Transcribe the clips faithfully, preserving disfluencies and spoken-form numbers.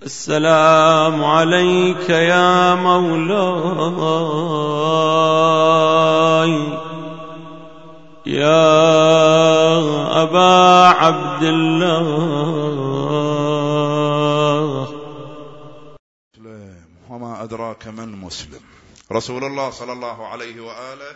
السلام عليك يا مولاي يا أبا عبد الله. وما أدراك من مسلم. رسول الله صلى الله عليه وآله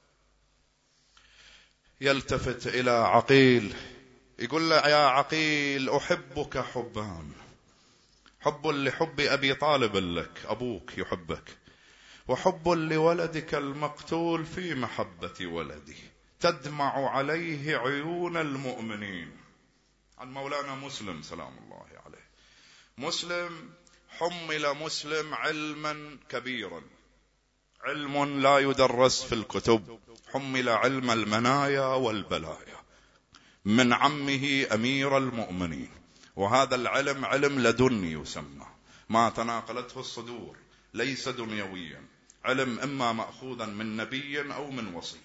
يلتفت إلى عقيل يقول له يا عقيل أحبك حبان، حب لحب أبي طالب لك، أبوك يحبك، وحب لولدك المقتول في محبة ولده، تدمع عليه عيون المؤمنين. عن مولانا مسلم سلام الله عليه. مسلم حمل مسلم علما كبيرا، علم لا يدرس في الكتب، حمل علم المنايا والبلايا من عمه أمير المؤمنين، وهذا العلم علم لدني يسمى، ما تناقلته الصدور، ليس دنيويا، علم إما مأخوذا من نبي أو من وصي.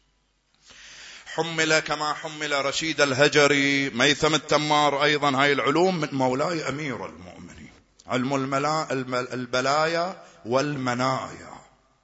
حمل كما حمل رشيد الهجري، ميثم التمار، أيضا هاي العلوم من مولاي أمير المؤمنين، علم الملا البلايا والمنايا.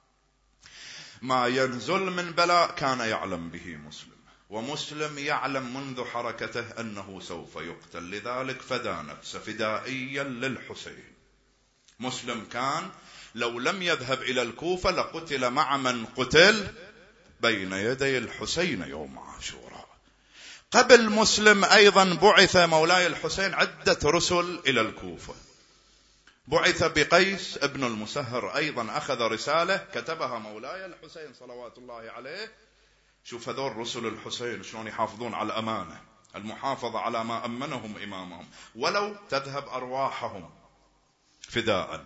ما ينزل من بلاء كان يعلم به مسلم، ومسلم يعلم منذ حركته أنه سوف يقتل، لذلك فدى نفسه فدائيا للحسين. مسلم كان لو لم يذهب إلى الكوفة لقتل مع من قتل بين يدي الحسين يوم عاشوراء. قبل مسلم أيضا بعث مولاي الحسين عدة رسل إلى الكوفة. بعث بقيس ابن المسهر، أيضا أخذ رسالة كتبها مولاي الحسين صلوات الله عليه. شوف هذول رسل الحسين شلون يحافظون على الأمانة، المحافظة على ما أمنهم إمامهم ولو تذهب أرواحهم فداء.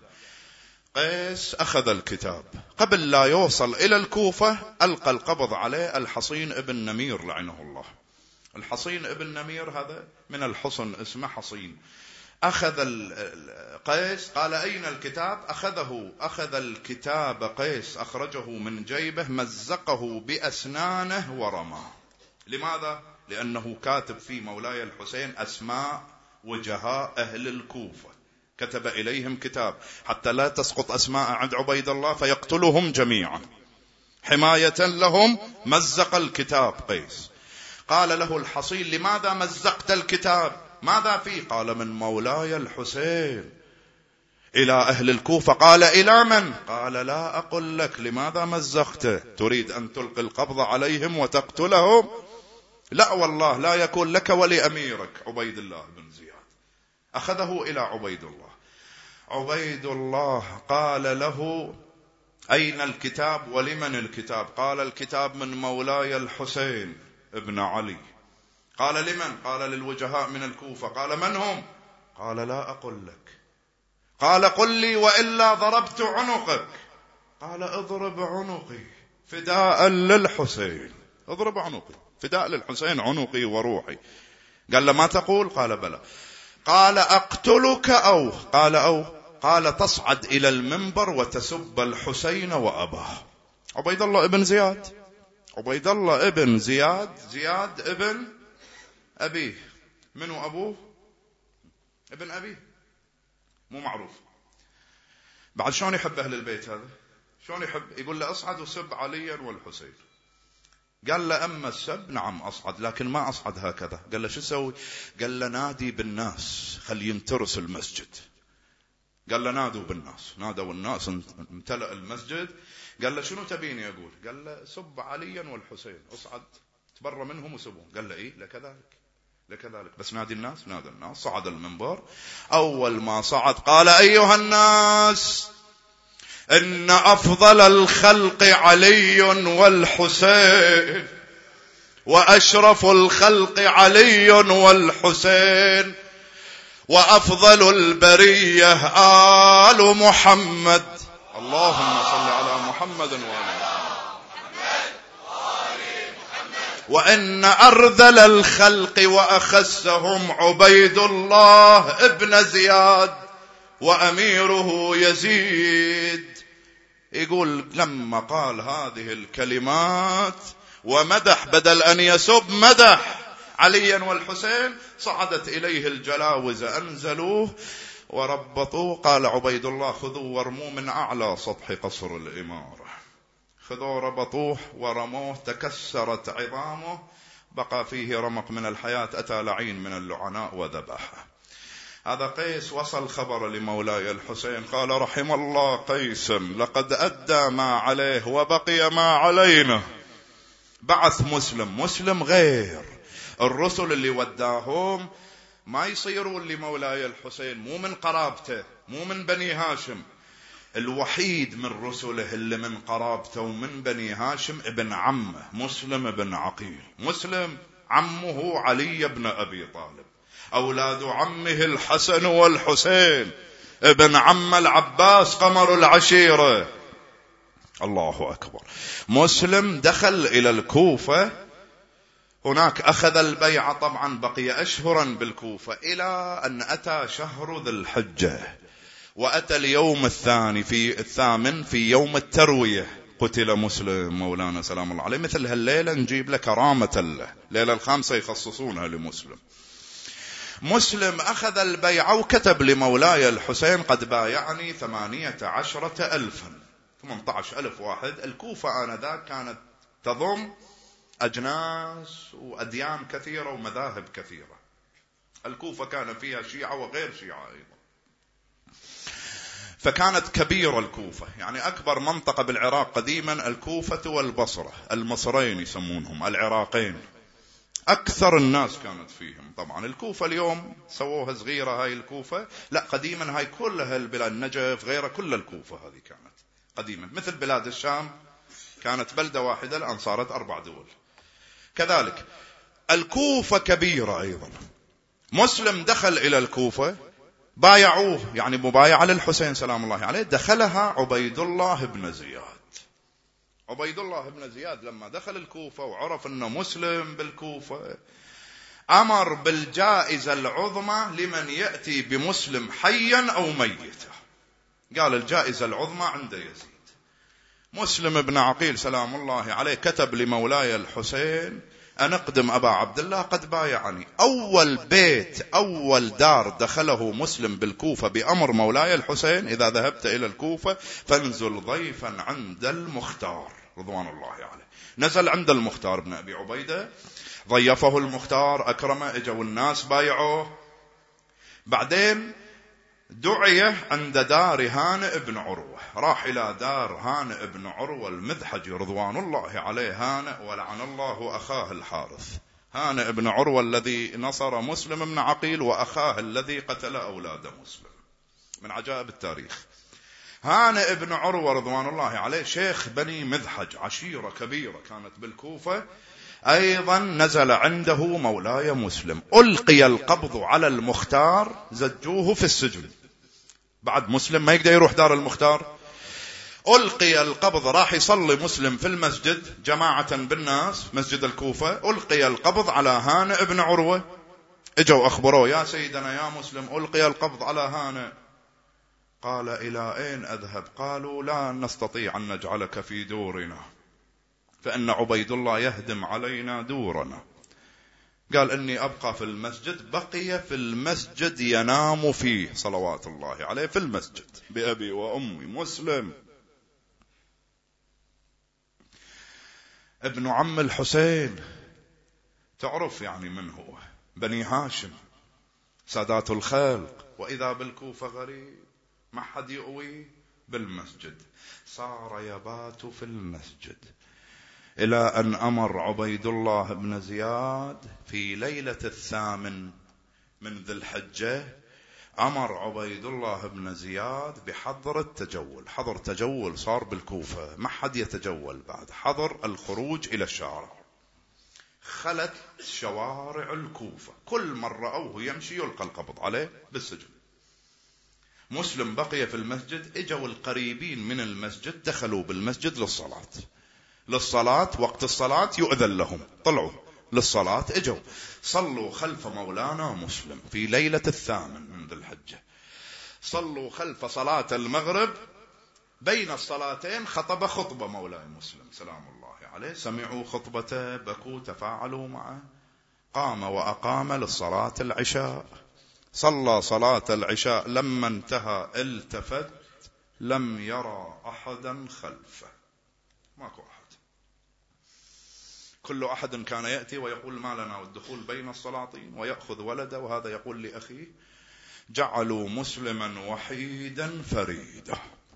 قيس أخذ الكتاب، قبل لا يوصل إلى الكوفة ألقى القبض عليه الحصين ابن نمير لعنه الله. الحصين ابن نمير هذا من الحصن، اسمه حصين. أخذ قيس قال أين الكتاب؟ أخذه أخذ الكتاب قيس، أخرجه من جيبه، مزقه بأسنانه ورماه. لماذا؟ لأنه كاتب في مولاي الحسين أسماء وجهاء أهل الكوفة، كتب إليهم كتاب حتى لا تسقط أسماء عند عبيد الله فيقتلهم جميعا. حماية لهم مزق الكتاب قيس. قال له الحصين لماذا مزقت الكتاب؟ ماذا فيه؟ قال من مولاي الحسين إلى أهل الكوفة. قال إلى من؟ قال لا أقول لك. لماذا مزقته؟ تريد أن تلقي القبض عليهم وتقتلهم؟ لا والله، لا يكون لك ولأميرك عبيد الله بن زياد. أخذه إلى عبيد الله. عبيد الله قال له أين الكتاب ولمن الكتاب؟ قال الكتاب من مولاي الحسين ابن علي. قال لمن؟ قال للوجهاء من الكوفة. قال من هم؟ قال لا أقول لك. قال قل لي وإلا ضربت عنقك. قال اضرب عنقي فداء للحسين، اضرب عنقي فداء للحسين، عنقي وروحي. قال له ما تقول؟ قال بلى. قال أقتلك أو؟ قال أو. قال تصعد إلى المنبر وتسب الحسين وأباه. عبيد الله ابن زياد، عبيد الله ابن زياد، زياد ابن أبيه. منو أبوه؟ ابن أبيه، مو معروف. بعد شلون يحب أهل البيت هذا؟ شلون يحب؟ يقول له أصعد وسب عليا والحسين. قال له أما السب نعم أصعد، لكن ما أصعد هكذا. قال له شو سوي؟ قال له نادي بالناس خلي ينترس المسجد. قال له نادوا بالناس. نادوا الناس، امتلأ المسجد. قال له شنو تبيني أقول؟ قال له سب عليا والحسين، أصعد تبرى منهم وسبهم. قال له إيه لكذلك لكذلك، بس نادي الناس. نادى الناس، صعد المنبر. أول ما صعد قال أيها الناس إن أفضل الخلق علي والحسين، وأشرف الخلق علي والحسين، وأفضل البرية آل محمد. اللهم صل على محمد وآله. وإن أرذل الخلق وأخسهم عبيد الله ابن زياد وأميره يزيد. يقول لما قال هذه الكلمات ومدح بدل أن يسب، مدح عليا والحسين، صعدت إليه الجلاوز أنزلوه وربطوه. قال عبيد الله خذوا ورموه من أعلى سطح قصر الإمارة. خذوا ربطوه ورموه، تكسرت عظامه، بقى فيه رمق من الحياة، أتى لعين من اللعناء وذبحه. هذا قيس وصل خبر لمولاي الحسين، قال رحم الله قيسا لقد أدى ما عليه وبقي ما علينا. بعث مسلم. مسلم غير الرسل اللي وداهم، ما يصيروا اللي مولاي الحسين، مو من قرابته، مو من بني هاشم. الوحيد من رسله اللي من قرابته ومن بني هاشم ابن عمه مسلم بن عقيل. مسلم عمه علي بن أبي طالب، أولاد عمه الحسن والحسين، ابن عم العباس قمر العشيرة. الله أكبر. مسلم دخل إلى الكوفة، هناك أخذ البيعة، طبعا بقي أشهرا بالكوفة إلى أن أتى شهر ذي الحجة، وأتى اليوم الثاني في الثامن في يوم التروية قتل مسلم مولانا سلام الله عليه. مثل هالليلة نجيب له كرامة له، ليلة الخامسة يخصصونها لمسلم. مسلم أخذ البيعة وكتب لمولاي الحسين قد بايعني ثمانية عشرة ألفا، ثمانية عشر ألف واحد. الكوفة آنذاك كانت تضم أجناس وأديان كثيرة ومذاهب كثيرة. الكوفة كان فيها شيعة وغير شيعة أيضا، فكانت كبيرة الكوفة، يعني أكبر منطقة بالعراق قديما الكوفة والبصرة، المصرين يسمونهم، العراقين، أكثر الناس كانت فيهم. طبعا الكوفة اليوم سووها صغيرة هاي الكوفة، لا قديما هاي كلها البلاد، النجف غيرها، كل الكوفة هذه كانت قديما مثل بلاد الشام، كانت بلدة واحدة الآن صارت أربع دول. كذلك الكوفة كبيرة أيضا. مسلم دخل إلى الكوفة، بايعوه، يعني مبايعة للحسين سلام الله عليه، دخلها عبيد الله بن زياد. عبيد الله بن زياد لما دخل الكوفة وعرف أنه مسلم بالكوفة، أمر بالجائزة العظمى لمن يأتي بمسلم حيا أو ميتا. قال الجائزة العظمى عند يزيد. مسلم بن عقيل سلام الله عليه كتب لمولاي الحسين أن أقدم أبا عبد الله قد بايعني. أول بيت أول دار دخله مسلم بالكوفة بأمر مولاي الحسين، إذا ذهبت إلى الكوفة فانزل ضيفا عند المختار رضوان الله عليه. نزل عند المختار بن أبي عبيدة، ضيفه المختار، أكرمه، اجوا الناس بايعوه. بعدين دعي عند دار هانئ بن عروة، راح إلى دار هانئ بن عروة المذحجي رضوان الله عليه. هانئ ولعن الله أخاه الحارث، هانئ بن عروة الذي نصر مسلم بن عقيل، وأخاه الذي قتل أولاد مسلم، من عجائب التاريخ. هانئ بن عروة رضوان الله عليه شيخ بني مذحج، عشيرة كبيرة كانت بالكوفة. أيضا نزل عنده مولاي مسلم، ألقي القبض على المختار، زجوه في السجن. بعد مسلم ما يقدر يروح دار المختار، ألقي القبض، راح يصلي مسلم في المسجد جماعة بالناس مسجد الكوفة، ألقي القبض على هانئ بن عروة. اجوا أخبروه يا سيدنا يا مسلم ألقي القبض على هانئ. قال إلى أين أذهب؟ قالوا لا نستطيع أن نجعلك في دورنا، فإن عبيد الله يهدم علينا دورنا. قال إني أبقى في المسجد. بقي في المسجد ينام فيه صلوات الله عليه، في المسجد بأبي وأمي. مسلم ابن عم الحسين، تعرف يعني من هو، بني هاشم، سادات الخلق. وإذا بالكوفة غريب، ما حد يؤوي بالمسجد، صار يبات في المسجد، إلى أن أمر عبيد الله بن زياد في ليلة الثامن من ذي الحجة، أمر عبيد الله بن زياد بحظر التجول. حظر تجول صار بالكوفة، ما حد يتجول بعد، حظر الخروج إلى الشارع. خلت شوارع الكوفة، كل مرة أوه يمشي يلقى القبض عليه بالسجن. مسلم بقي في المسجد. اجوا القريبين من المسجد، دخلوا بالمسجد للصلاة للصلاة وقت الصلاة يؤذن لهم، طلعوا للصلاة، اجوا صلوا خلف مولانا مسلم في ليلة الثامن من ذي الحجة. صلوا خلف صلاة المغرب، بين الصلاتين خطب خطبة مولاي مسلم سلام الله عليه. سمعوا خطبته، بكوا، تفاعلوا معه. قام وأقام للصلاة العشاء. صلى صلاة العشاء، لما انتهى التفت لم يرى أحدا خلفه، ماكو أحد. كل أحد كان يأتي ويقول ما لنا والدخول بين السلاطين، ويأخذ ولده، وهذا يقول لأخيه جعلوا مسلما وحيدا فريدا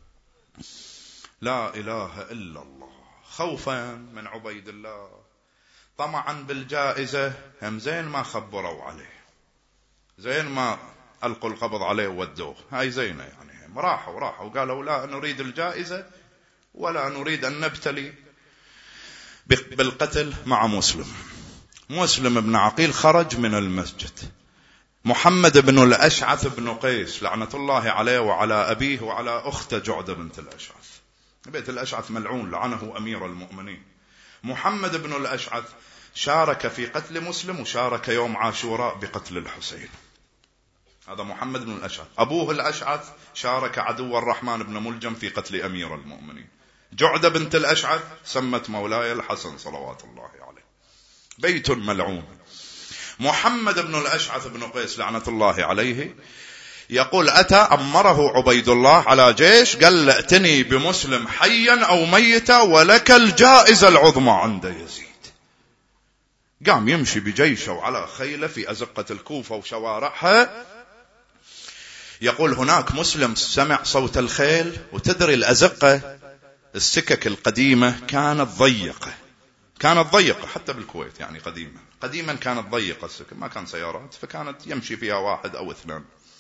لا إله إلا الله، خوفا من عبيد الله، طمعا بالجائزة. هم زين ما خبروا عليه، زين ما ألقوا القبض عليه وودوه، هاي زينة يعني. هم راحوا راحوا وقالوا لا نريد الجائزة ولا نريد أن نبتلي بالقتل مع مسلم. مسلم بن عقيل خرج من المسجد. محمد بن الأشعث بن قيس لعنة الله عليه وعلى أبيه وعلى أخته جعدة بنت الأشعث، بيت الأشعث ملعون لعنه أمير المؤمنين. محمد بن الأشعث شارك في قتل مسلم، وشارك يوم عاشوراء بقتل الحسين. هذا محمد بن الأشعث. أبوه الأشعث شارك عدو الرحمن بن ملجم في قتل أمير المؤمنين. جعدة بنت الأشعث سمت مولاي الحسن صلوات الله عليه. بيت ملعون. محمد بن الأشعث بن قيس لعنة الله عليه يقول أتى أمره عبيد الله على جيش، قال ائتني بمسلم حيا أو ميتا ولك الجائزة العظمى عند يزيد. قام يمشي بجيشه وعلى خيله في أزقة الكوفة وشوارعها. يقول هناك مسلم سمع صوت الخيل، وتدري الأزقة السكك القديمة كانت ضيقة، كانت ضيقة حتى بالكويت يعني قديما قديما كانت ضيقة السكك، ما كان سيارات، فكانت يمشي فيها واحد أو اثنان.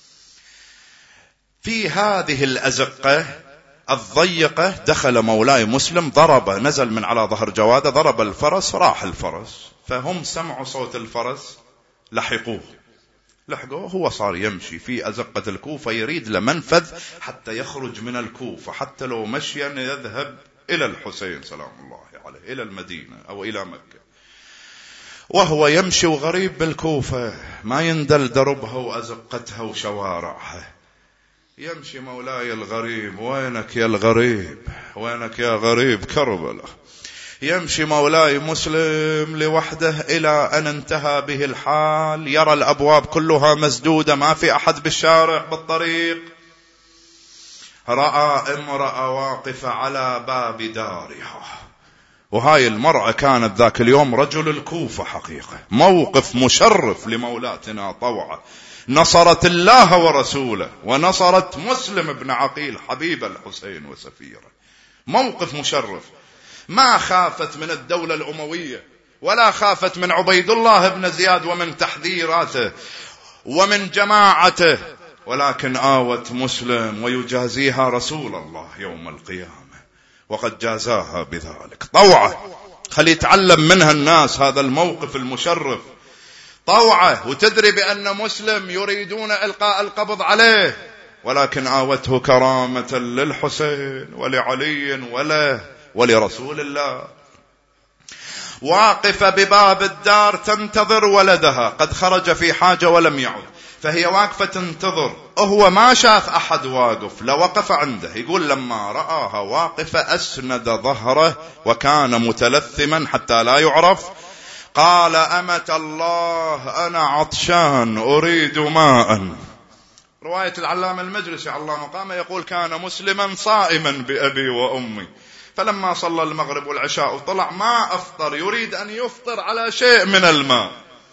في هذه الأزقة الضيقة دخل مولاي مسلم، ضرب، نزل من على ظهر جواده، ضرب الفرس، راح الفرس، فهم سمعوا صوت الفرس لحقوه لحقوه هو صار يمشي في أزقة الكوفة، يريد لمنفذ حتى يخرج من الكوفة، حتى لو مشيا يذهب إلى الحسين سلام الله عليه، إلى المدينة أو إلى مكة. وهو يمشي وغريب بالكوفة، ما يندل دربها وأزقتها وشوارعها. يمشي مولاي الغريب، وينك يا الغريب، وينك يا غريب كربلاء. يمشي مولاي مسلم لوحده إلى أن انتهى به الحال، يرى الأبواب كلها مسدودة، ما في أحد بالشارع بالطريق. رأى امرأة واقفة على باب دارها، وهاي المرأة كانت ذاك اليوم رجل الكوفة حقيقة. موقف مشرف لمولاتنا طوعة، نصرت الله ورسوله، ونصرت مسلم بن عقيل حبيب الحسين وسفيره. موقف مشرف. ما خافت من الدولة الأموية، ولا خافت من عبيد الله بن زياد ومن تحذيراته ومن جماعته، ولكن آوت مسلم، ويجازيها رسول الله يوم القيامة، وقد جازاها بذلك. طوعة، خلي يتعلم منها الناس هذا الموقف المشرف. طوعة، وتدري بأن مسلم يريدون إلقاء القبض عليه، ولكن آوته كرامة للحسين ولعلي وله ولرسول الله. واقفة بباب الدار تنتظر ولدها، قد خرج في حاجة ولم يعد، فهي واقفة تنتظر. هو ما شاف أحد واقف، لوقف عنده. يقول لما رآها واقفة أسند ظهره وكان متلثما حتى لا يعرف. قال أمة الله أنا عطشان أريد ماء. رواية العلامة المجلسي على مقامه يقول كان مسلما صائما بأبي وأمي، فلما صلى المغرب والعشاء وطلع ما أفطر، يريد أن يفطر على شيء من الماء.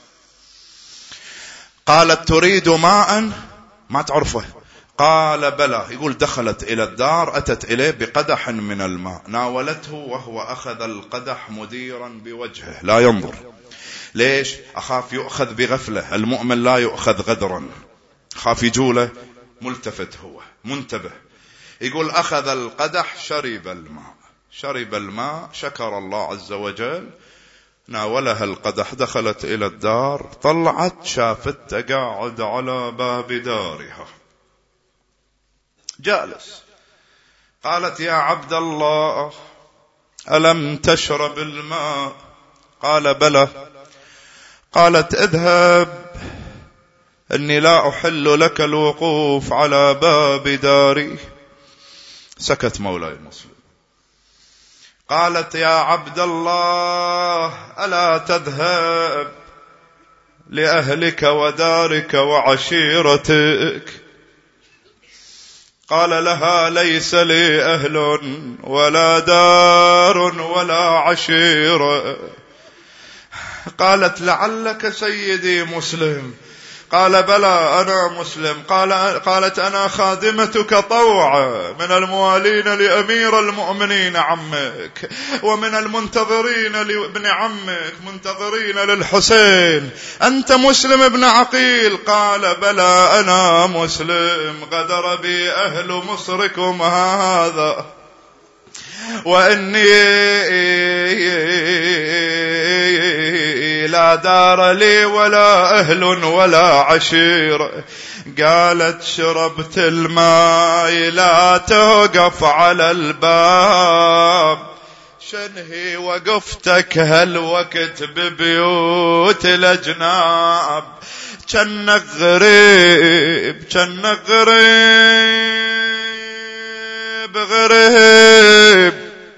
قالت تريد ماء؟ ما تعرفه. قال بلى. يقول دخلت إلى الدار، أتت إليه بقدح من الماء، ناولته وهو أخذ القدح مديرا بوجهه لا ينظر. ليش؟ أخاف يؤخذ بغفلة، المؤمن لا يؤخذ غدرا، خاف يجوله ملتفت، هو منتبه. يقول أخذ القدح، شرب الماء، شرب الماء، شكر الله عز وجل، ناولها القدح، دخلت إلى الدار، طلعت شافت قاعد على باب دارها جالس. قالت يا عبد الله ألم تشرب الماء؟ قال بلى. قالت اذهب، إني لا أحل لك الوقوف على باب داري. سكت مولاي مسلم. قالت يا عبد الله ألا تذهب، لأهلك ودارك وعشيرتك. قال لها ليس لي أهل ولا دار ولا عشيرة. قالت لعلك سيدي مسلم. قال بلى أنا مسلم. قال قالت أنا خادمتك طوعا من الموالين لأمير المؤمنين عمك ومن المنتظرين لابن عمك منتظرين للحسين. أنت مسلم ابن عقيل؟ قال بلى أنا مسلم. غدر بي أهل مصركم هذا وإني لا دار لي ولا أهل ولا عشيرة. قالت شربت الماء لا توقف على الباب. شنهي وقفتك هالوقت ببيوت الأجناب. جنك غريب جنك غريب غريب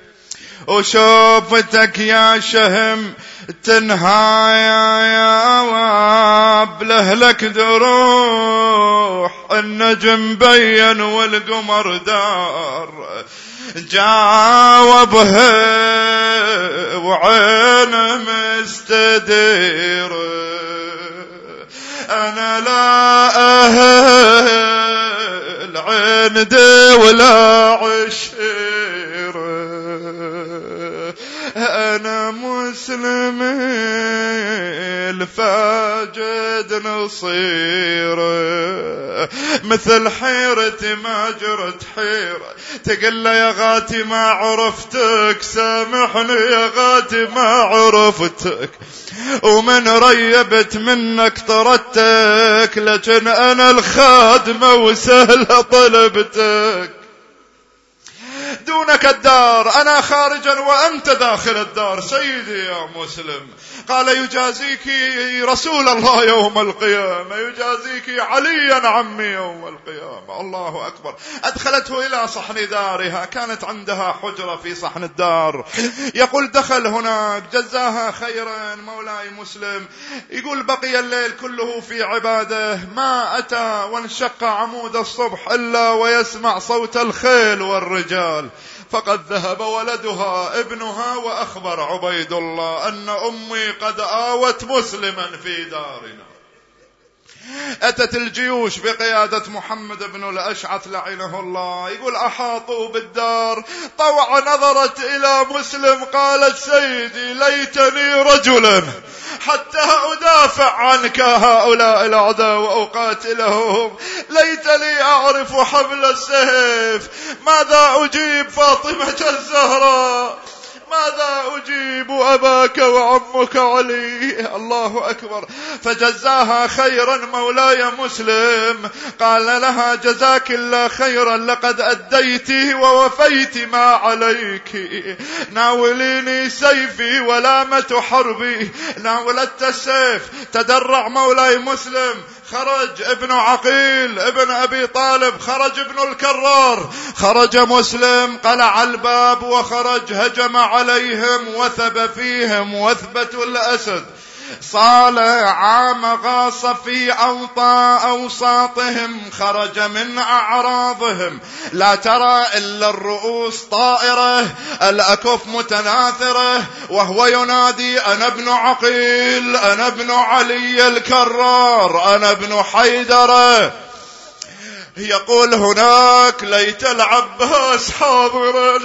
وشوفتك يا شهم تنهايا يا واب. لهلك دروح النجم بين والقمر دار. جاوبها وعين مستدير. أنا لا أهل عندي ولا عشير. أنا مسلم الفاجد نصير. مثل حيرتي ما جرت حيرة. تقل يا غاتي ما عرفتك. سامحني يا غاتي ما عرفتك. ومن ريبت منك طردتك. لكن أنا الخادمة وسهلة طلبتك. دونك الدار أنا خارجا وأنت داخل الدار. سيدي يا مسلم. قال يجازيك رسول الله يوم القيامة. يجازيك عليا عمي يوم القيامة. الله أكبر. أدخلته إلى صحن دارها. كانت عندها حجرة في صحن الدار. يقول دخل هناك جزاها خيرا مولاي مسلم. يقول بقي الليل كله في عباده. ما أتى وانشق عمود الصبح إلا ويسمع صوت الخيل والرجال. فقد ذهب ولدها ابنها وأخبر عبيد الله أن أمي قد آوت مسلما في دارنا. أتت الجيوش بقيادة محمد بن الأشعث لعنه الله. يقول أحاطوا بالدار. طوع نظرت إلى مسلم. قالت سيدي ليتني رجلا حتى أدافع عنك هؤلاء الأعداء وأقاتلهم. ليتني أعرف حبل السيف. ماذا أجيب فاطمة الزهراء؟ ماذا أجيب أباك وعمك علي؟ الله أكبر. فجزاها خيرا مولاي مسلم. قال لها جزاك الله خيرا لقد أديت ووفيت ما عليك. ناوليني سيفي ولامة حربي. ناولت السيف. تدرع مولاي مسلم. خرج ابن عقيل ابن أبي طالب. خرج ابن الكرار. خرج مسلم. قلع الباب وخرج. هجم عليهم وثب فيهم وثبة الأسد. صال عام غاص في أوساطهم. خرج من أعراضهم لا ترى إلا الرؤوس طائرة الأكف متناثرة. وهو ينادي أنا ابن عقيل أنا ابن علي الكرار أنا ابن حيدر. يقول هناك ليت العباس حاضرا.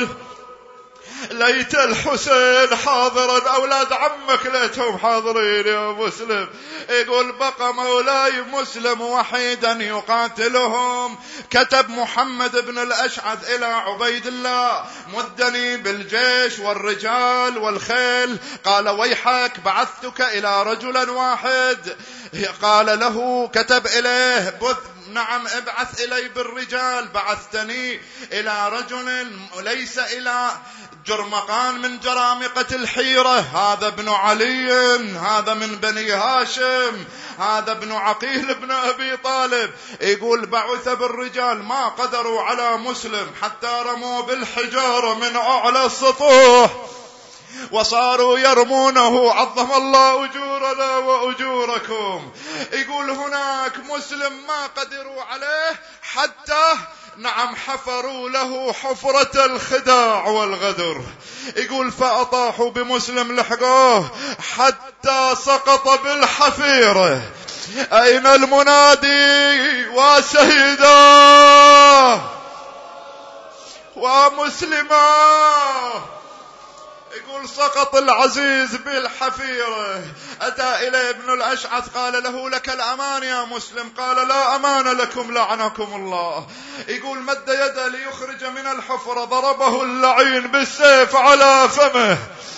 ليت الحسين حاضرا. أولاد عمك ليتهم حاضرين يا مسلم. يقول بقى مولاي مسلم وحيدا يقاتلهم. كتب محمد بن الأشعث إلى عبيد الله مدني بالجيش والرجال والخيل. قال ويحك بعثتك إلى رجل واحد. قال له كتب إليه بث نعم ابعث إلي بالرجال. بعثتني إلى رجل ليس إلى جرمقان من جرامقة الحيرة. هذا ابن علي. هذا من بني هاشم. هذا ابن عقيل ابن أبي طالب. يقول بعث بالرجال. ما قدروا على مسلم حتى رموا بالحجارة من أعلى السطوح. وصاروا يرمونه، عظم الله أجورنا وأجوركم. يقول هناك مسلم ما قدروا عليه حتى نعم حفروا له حفرة الخداع والغدر. يقول فأطاحوا بمسلم لحقوه حتى سقط بالحفيرة. أين المنادي وسيدا ومسلما؟ يقول سقط العزيز بالحفيرة. أتى إليه ابن الأشعث قال له لك الأمان يا مسلم، قال لا أمان لكم لعنكم الله. يقول مد يده ليخرج من الحفرة، ضربه اللعين بالسيف على فمه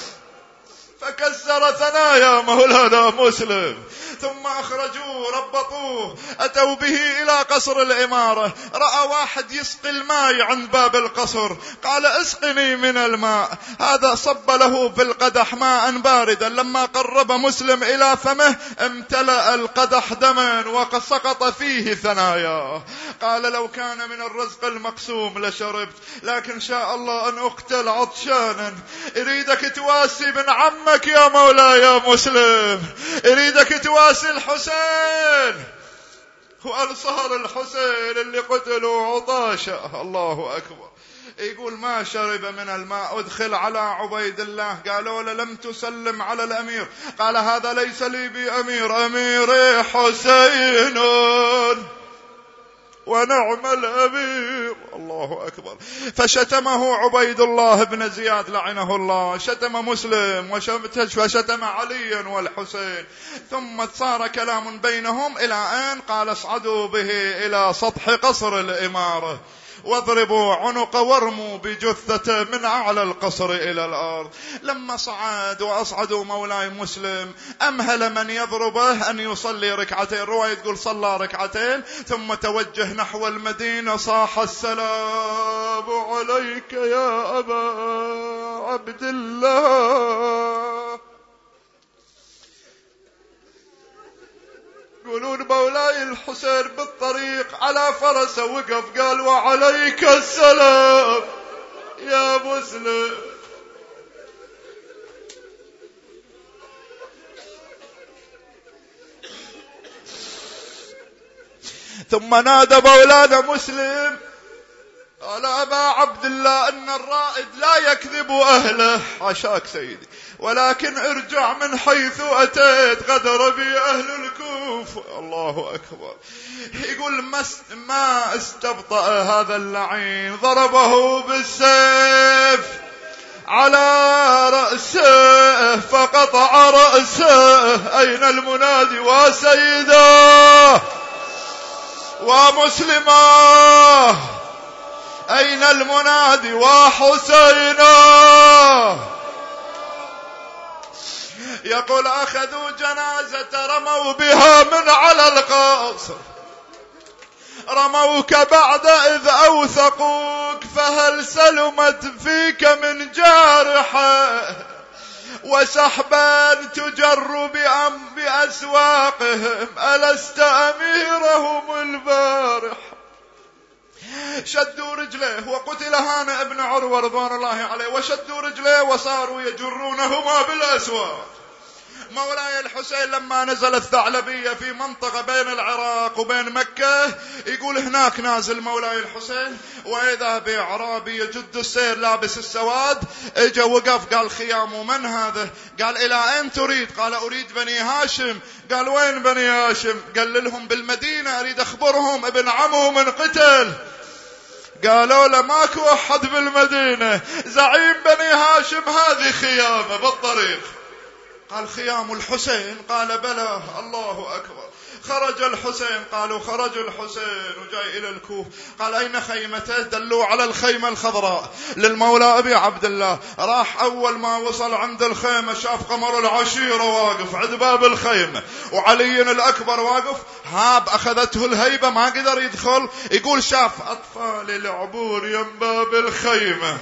فكسر ثنايا مولانا مسلم. ثم أخرجوه ربطوه، أتوا به إلى قصر الإمارة. رأى واحد يسقي الماء عند باب القصر، قال اسقني من الماء. هذا صب له في القدح ماء باردا. لما قرب مسلم إلى فمه امتلأ القدح دما وسقط فيه ثنايا. قال لو كان من الرزق المقسوم لشربت، لكن شاء الله أن أقتل عطشانا. يريدك تواسي ابن عمك يا مولاي يا مسلم، يريدك تواسي الحسين وأنصار الحسين اللي قتلوا عطاشا. الله أكبر. يقول ما شرب من الماء. ادخل على عبيد الله. قالوا له لم تسلم على الأمير. قال هذا ليس لي بأمير، أميري حسين ونعم الأمير. الله أكبر. فشتمه عبيد الله بن زياد لعنه الله، شتم مسلم وشتم عليا والحسين. ثم صار كلام بينهم إلى أن قال اصعدوا به إلى سطح قصر الإمارة واضربوا عنق وارموا بجثته من أعلى القصر إلى الأرض. لما صعد وأصعدوا مولاي مسلم أمهل من يضربه أن يصلي ركعتين. رواية تقول صلى ركعتين ثم توجه نحو المدينة، صاح السلام عليك يا أبا عبد الله. يقولون مولاي الحسين بالطريق على فرسه وقف قال وعليك السلام يا مسلم. ثم نادى مولانا مسلم قال أبا عبد الله أن الرائد لا يكذب أهله، عشاك سيدي، ولكن ارجع من حيث أتيت، غدر بي أهل الكوفة. الله أكبر. يقول ما استبطأ هذا اللعين، ضربه بالسيف على رأسه فقطع رأسه. أين المنادي وسيدا ومسلما؟ أين المنادي وحسينا؟ يقول أخذوا جنازة رموا بها من على القصر. رموك بعد إذ أوثقوك، فهل سلمت فيك من جارحة؟ وسحبا تجر بأسواقهم، ألست أميرهم البارح؟ شدوا رجليه وقتل هانئ بن عروة رضوان الله عليه، وشدوا رجليه وصاروا يجرونهما بالأسواق. مولاي الحسين لما نزل الثعلبية في منطقة بين العراق وبين مكة، يقول هناك نازل مولاي الحسين، وإذا بأعرابي يجد السير لابس السواد. اجا وقف قال خيام ومن هذا؟ قال إلى أين تريد؟ قال أريد بني هاشم. قال وين بني هاشم؟ قال لهم بالمدينة، أريد أخبرهم ابن عمه من قتل. قالوا له ماكو أحد بالمدينة، زعيم بني هاشم هذه خيامة بالطريق. قال خيام الحسين؟ قال بلى. الله أكبر. خرج الحسين، قالوا خرج الحسين وجاي إلى الكوف. قال أين خيمته؟ دلوا على الخيمة الخضراء للمولى أبي عبد الله. راح أول ما وصل عند الخيمة شاف قمر العشيرة واقف عند باب الخيمة، وعلي الأكبر واقف. هاب أخذته الهيبة ما قدر يدخل. يقول شاف أطفال العبور يم باب الخيمة،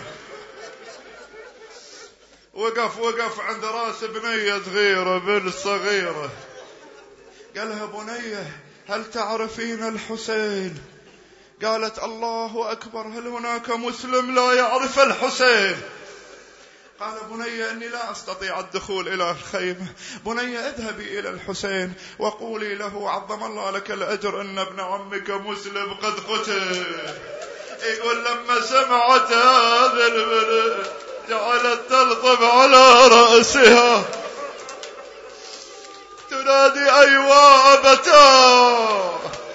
وقف وقف عند راس بنية صغيرة بنت صغيرة. قالها بنية هل تعرفين الحسين؟ قالت الله أكبر، هل هناك مسلم لا يعرف الحسين؟ قال بني إني لا أستطيع الدخول إلى الخيمة. بني اذهبي إلى الحسين وقولي له عظم الله لك الأجر أن ابن عمك مسلم قد قتل. يقول لما سمعت هذا البلد جعلت تلطم على رأسها تنادي أيوا أبتاه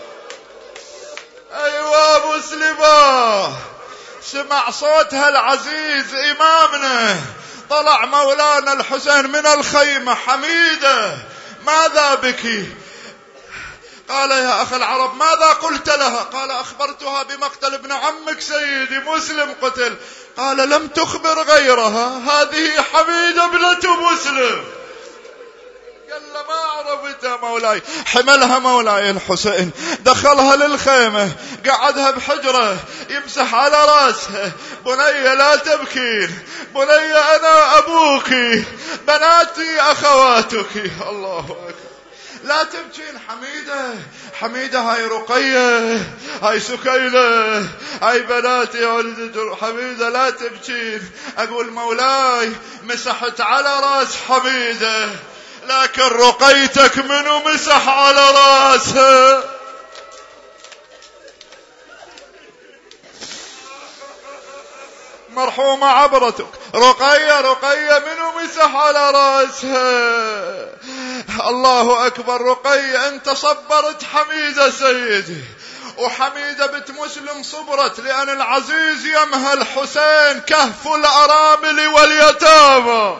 أيوا مسلمة. سمع صوتها العزيز إمامنا، طلع مولانا الحسين من الخيمة. حميدة ماذا بك؟ قال يا أخ العرب ماذا قلت لها؟ قال أخبرتها بمقتل ابن عمك سيدي مسلم قتل. قال لم تخبر غيرها؟ هذه حميدة ابنة مسلم. قال ما عرفتها مولاي. حملها مولاي الحسين دخلها للخيمة قعدها بحجرة يمسح على راسها. بني لا تبكين، بني أنا أبوك، بناتي أخواتك. الله أكبر. لا تبكين حميدة. حميدة هاي رقية، هاي سكينة، هاي بناتي ولد حميدة لا تبكين. أقول مولاي مسحت على راس حميدة، لكن رقيتك منو مسح على راسها؟ مرحومة عبرتك. رقية رقية منو مسح على راسها؟ الله أكبر. رقية أنت صبرت حميدة سيدي، وحميدة بنت مسلم صبرت لأن العزيز يمها الحسين كهف الأرامل واليتامى.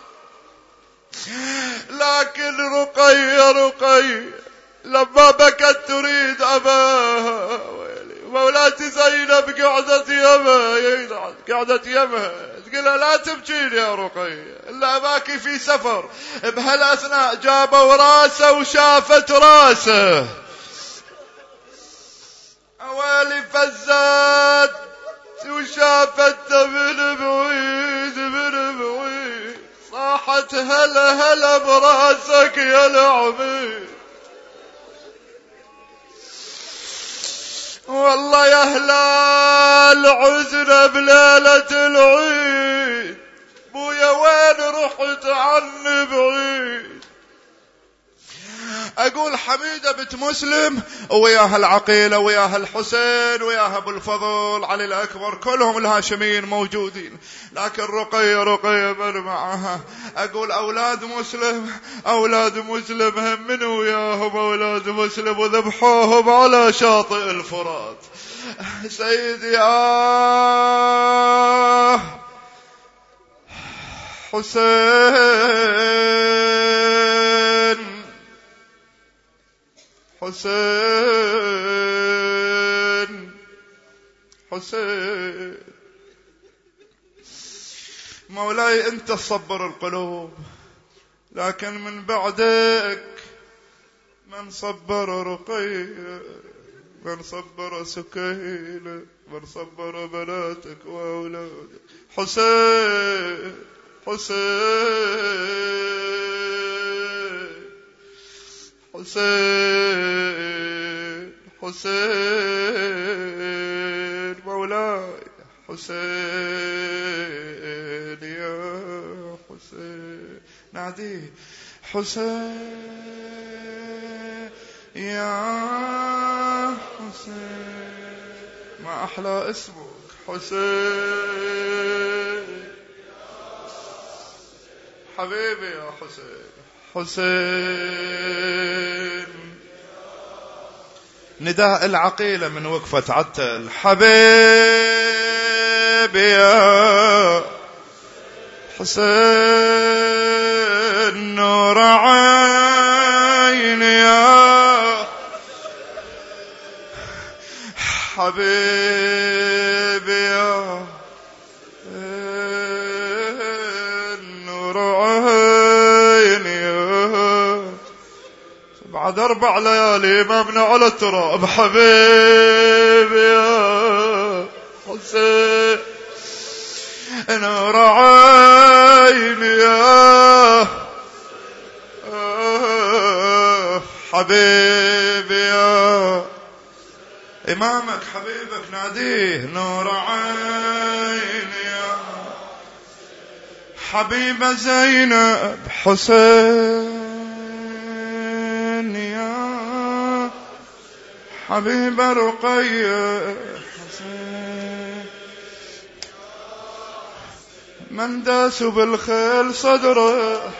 لكن رقية رقية لما بكت تريد أباها. مولاتي زينب قعدت يمها قعدت يمها تقول لا تبكين يا رقية إلا أباكي في سفر. بهالأثناء جابوا راسه وشافت راسه. أوالي فزات وشافت من بعيد من بعيد صاحت هلا هلا براسك يا العميد. والله يا هلال عزنا بليلة العيد، بويا وين رحت عني بعيد. أقول حميدة بنت مسلم وياها العقيلة وياها الحسين وياها أبو الفضل علي الأكبر كلهم الهاشميين موجودين، لكن رقية رقية من معها. أقول أولاد مسلم أولاد مسلم هم من وياهم أولاد مسلم وذبحوهم على شاطئ الفرات. سيدي آه حسين حسين حسين مولاي أنت صبر القلوب، لكن من بعدك من صبر رقية، من صبر سكينة، من صبر بناتك وأولادك. حسين حسين حسين حسين مولاي حسين يا حسين. ناديه حسين يا حسين، ما أحلى اسمك حسين حبيبي يا حسين. حسين نداء العقيلة من وقفة عتل. حبيبي يا حسين نور عيني يا حبيبي يا نور عيني يا. بعد أربع ليالي إمامنا على التراب. حبيبي يا حسين نور عيني يا حبيبي يا. إمامك حبيبك ناديه نور عيني يا حبيب زينب حسين يا حبيب رقية حسين من داس بالخيل صدره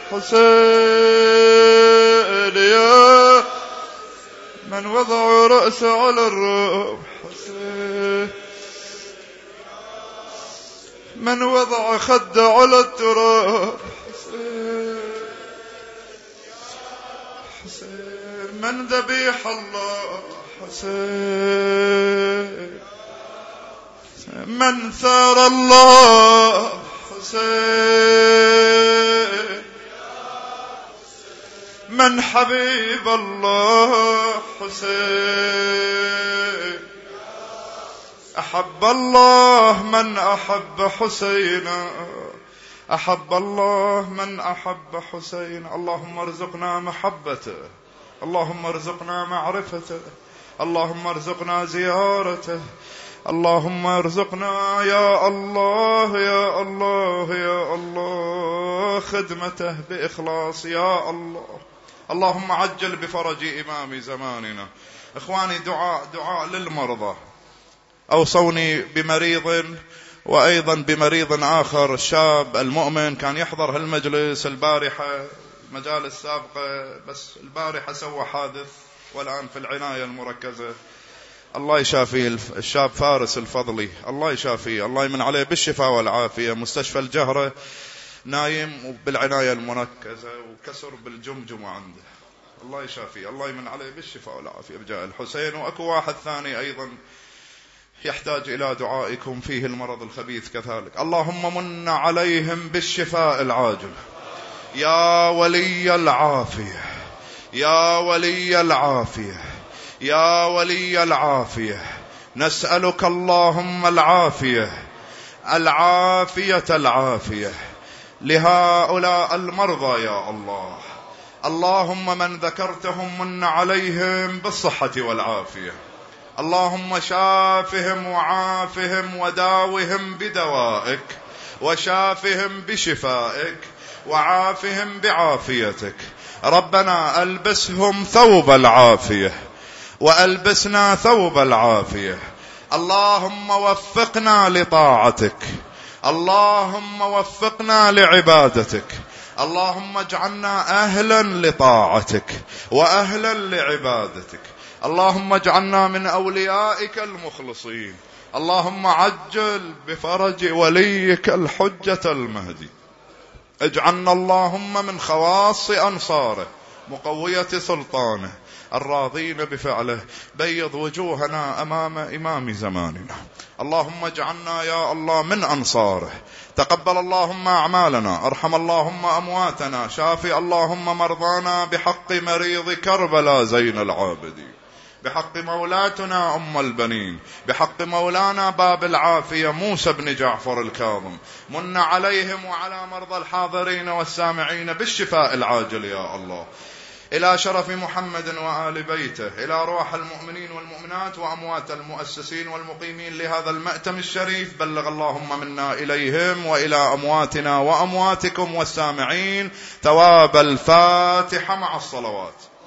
حسين يا من وضع رأسه على الرب حسين من وضع خده على التراب حسين حسين من ذبيح الله حسين من ثار الله حسين من حبيب الله حسين أحب الله من أحب حسينا أحب الله من أحب حسين. اللهم ارزقنا محبته، اللهم ارزقنا معرفته، اللهم ارزقنا زيارته، اللهم ارزقنا يا الله يا الله يا الله خدمته بإخلاص يا الله. اللهم عجل بفرج إمام زماننا. إخواني، دعاء دعاء للمرضى. أوصوني بمريض وأيضا بمريض آخر، الشاب المؤمن كان يحضر هالمجلس البارحة، مجالس سابقة، بس البارحة سوى حادث والآن في العناية المركزة. الله يشافيه الشاب فارس الفضلي، الله يشافيه، الله يمن عليه بالشفاء والعافية. مستشفى الجهرة نايم بالعناية المركزة وكسر بالجمجمة عنده، الله يشافيه، الله يمن عليه بالشفاء والعافية بجاه الحسين. وأكو واحد ثاني أيضا يحتاج إلى دعائكم، فيه المرض الخبيث كذلك. اللهم من عليهم بالشفاء العاجل يا ولي العافية، يا ولي العافية، يا ولي العافية. نسألك اللهم العافية، العافية العافية لهؤلاء المرضى يا الله. اللهم من ذكرتهم من عليهم بالصحة والعافية، اللهم شافهم وعافهم وداوهم بدوائك، وشافهم بشفائك، وعافهم بعافيتك. ربنا ألبسهم ثوب العافية وألبسنا ثوب العافية. اللهم وفقنا لطاعتك، اللهم وفقنا لعبادتك، اللهم اجعلنا أهلا لطاعتك وأهلا لعبادتك. اللهم اجعلنا من أوليائك المخلصين. اللهم عجل بفرج وليك الحجة المهدي. اجعلنا اللهم من خواص أنصاره، مقوية سلطانه، الراضين بفعله. بيض وجوهنا أمام إمام زماننا. اللهم اجعلنا يا الله من أنصاره. تقبل اللهم أعمالنا، ارحم اللهم أمواتنا، شافي اللهم مرضانا بحق مريض كربلاء زين العابدين، بحق مولاتنا أم البنين، بحق مولانا باب العافية موسى بن جعفر الكاظم. من عليهم وعلى مرضى الحاضرين والسامعين بالشفاء العاجل يا الله. إلى شرف محمد وآل بيته، إلى أرواح المؤمنين والمؤمنات وأموات المؤسسين والمقيمين لهذا المأتم الشريف، بلغ اللهم منا إليهم وإلى أمواتنا وأمواتكم والسامعين ثواب الفاتحة مع الصلوات.